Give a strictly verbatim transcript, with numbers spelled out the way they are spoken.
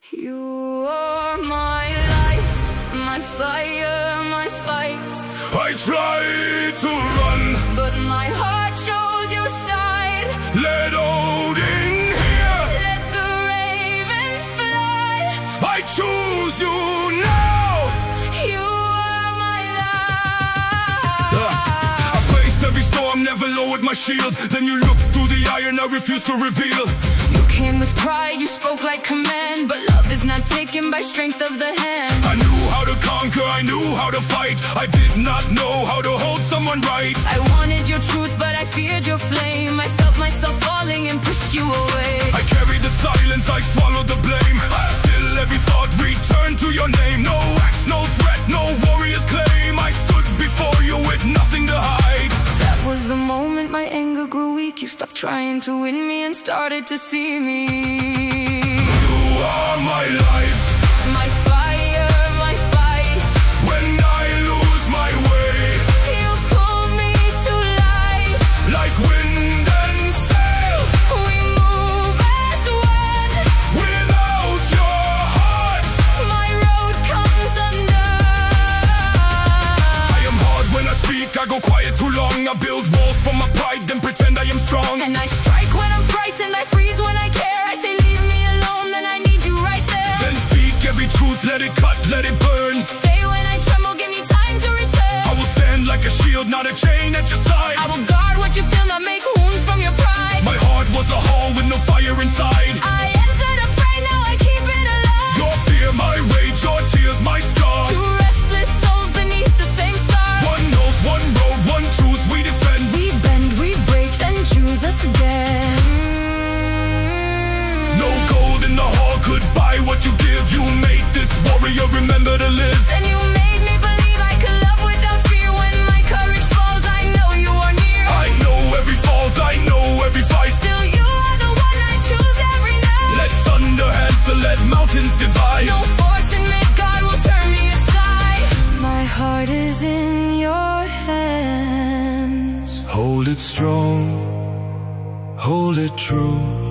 You are my light, my fire, my fight. I try to run, but my heart chose your side. Let Odin hear, let the ravens fly. I choose you now. You are my light. uh, I faced every storm, never lowered my shield. Then you looked through the iron, I refused to reveal. You came with pride, you spoke like command, but love is not taken by strength of the hand. I knew how to conquer, I knew how to fight. I did not know how to hold someone right. I wanted your truth, but I feared your flame. I felt myself falling and pushed you away. I carried the silence, I swallowed the blame. Still every thought returned to your name. No axe, no threat, no warrior's claim. I stood before you with nothing to hide. That was the moment my anger grew weak. You stopped trying to win me and started to see me. You are my life, my fire, my fight. When I lose my way, you pull me to light. Like wind and sail, we move as one. Without your heart, my road comes undone. I am hard when I speak, I go quiet too long. I build walls for my pride, then pretend I am strong. And I strike when I'm frightened, I freeze when I care. I say leave me alone, then I need you right there. Then speak every truth, let it cut, let it burn. Stay when I tremble, give me time to return. I will stand like a shield, not a chain at your side. I will guard what you feel, not make wounds from your pride. My heart was a hall with no fire inside. I entered afraid, now I keep it alive. Your fear, my rage, your tears, my scars. Two restless souls beneath the same star. One oath, one road, one truth we defend. We bend, we break, then choose us again. No gold in the hall could buy what you give. You made this warrior remember to live. Then you made me believe I could love without fear. When my courage falls, I know you are near. I know every fault, I know every fight. Still you are the one I choose every night. Let thunder answer, let mountains divide. No force in me, God will turn me aside. My heart is in your hands. Hold it strong, hold it true.